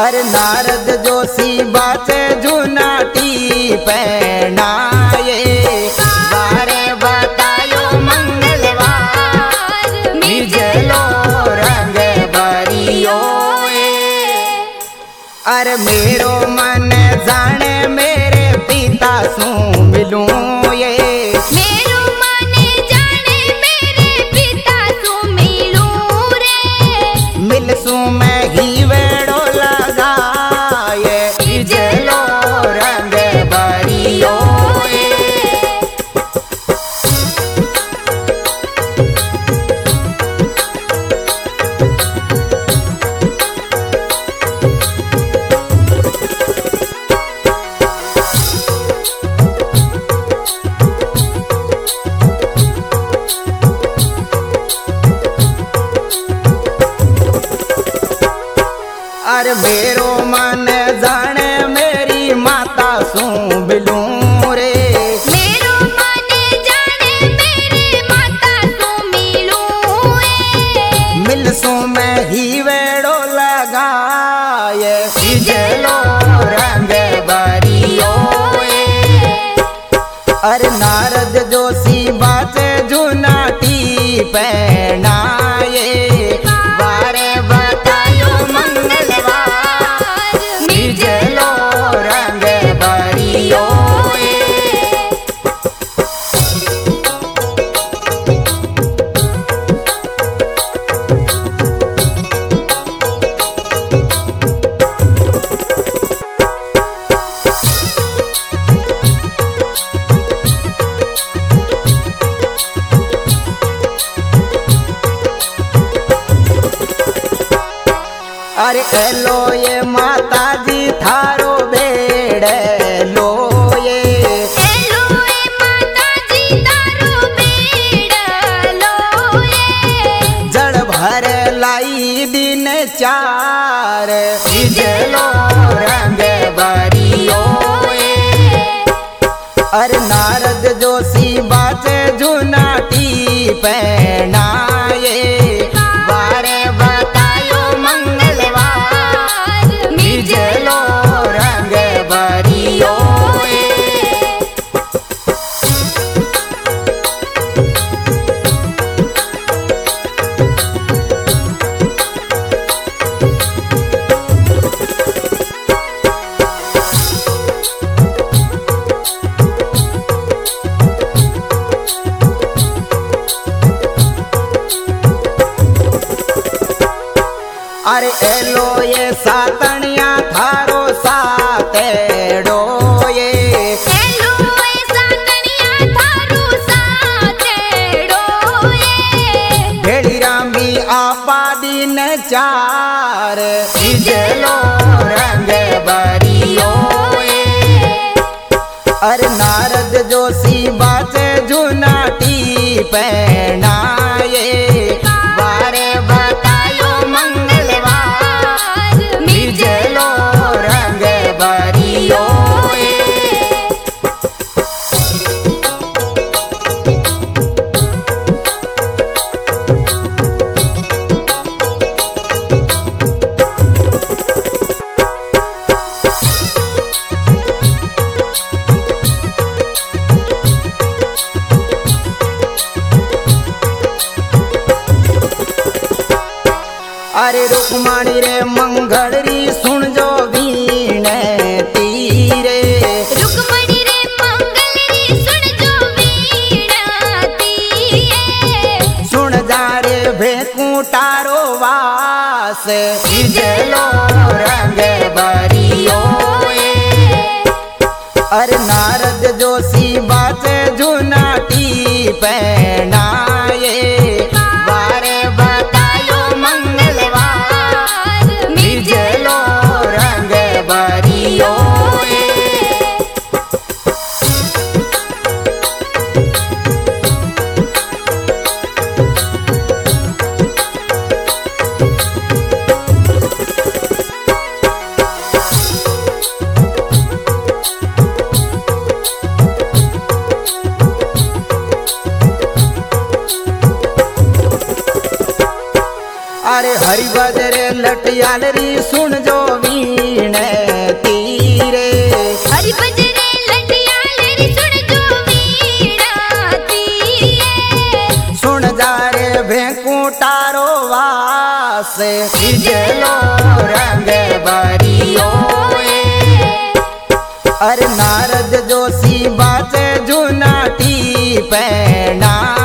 अरे नारद जोशी बाचे जुनाटी पहनाए बारे बतायो मंगलवार निजलो रंग बरियो। अरे मेरो मन जाने मेरे पिता सू मिलूं ये मेरो मन जाने मेरे पिता सू मिलूं रे मिलसू मैं ही वेड़ो लगाए निजलो रंग बरियो। अरे मेरो मन जाने मेरी माता सू मिलूं रे मेरो मन जाने मेरे माता सू मिलूं रे मिलसू मैं ही वेड़ो लगाए निजलो रंग बरियो। अरे नारद जोशी बाचे जुनाटी पहनाए बारे बतायो मंगलवार निजलो रंग बरियो। अरे एलो ये माता जी थारो बेड़ लो ये एलो ए माता जी तारो बेड़ लो ये जड़ भर लाई दिन चार निजलो रंग बरियो। अरे नारद जोशी बाचे जुनाटी पहनाए बारे बतायो मंगलवार निजलो रंग बरियो। अरे एलो ये सातनिया थारो सातेड़ो ये एलो ए सातनिया थारो सातेड़ो ये भेड़ी रामी आपा दिन चार निजलो रंग बरियो। अरे नारद जोशी बाचे जुनाटी पहनाए बारे बतायो मंगलवार निजलो रंग बरियो। अरे रुक्मणी रे मंगलरी सुन जो वीणे तीरे रुक्मणी रे मंगलरी सुन जो वीणा तीये सुन जा रे भेकूटारो वास निजलो रंग बरियो। अरे नारद जोशी बाचे जुनाटी पहनाए बारे बतायो मंगलवार निजलो रंग बरियो। अरे हरि बजरे लट लंडियाल री सुन जो वीण तीरे। हरि बजरे लंडियाल री सुन जो वीणा तीरे। सुन जा रे भेंकू तारो वास इजलो रंग बरियो। अरे नारद जोशी बाजे जुनाटी पैना